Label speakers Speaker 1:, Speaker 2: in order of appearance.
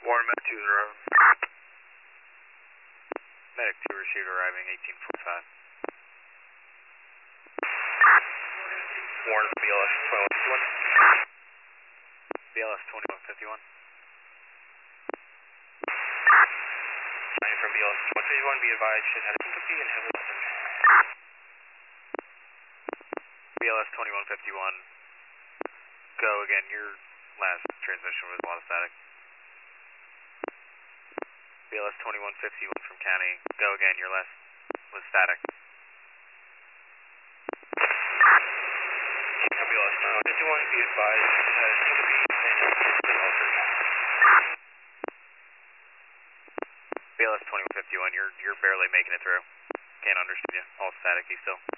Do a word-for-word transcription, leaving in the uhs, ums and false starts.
Speaker 1: Warren, Med two arriving. Medic two received arriving eighteen forty-five.
Speaker 2: Warren, B L S twenty-one fifty-one.
Speaker 1: B L S twenty-one fifty-one.
Speaker 2: Nine from B L S twenty-one fifty-one, be advised, should have a fifty and heavily weapon.
Speaker 1: B L S twenty-one fifty-one. Go again, your last transmission was a lot of static. B L S twenty-one fifty-one from County. Go again, your last was static.
Speaker 2: B L S twenty-one fifty-one, be advised, uh, seem to be in altered.
Speaker 1: B L S twenty-one fifty-one, you're, you're barely making it through. Can't understand you. All staticky still.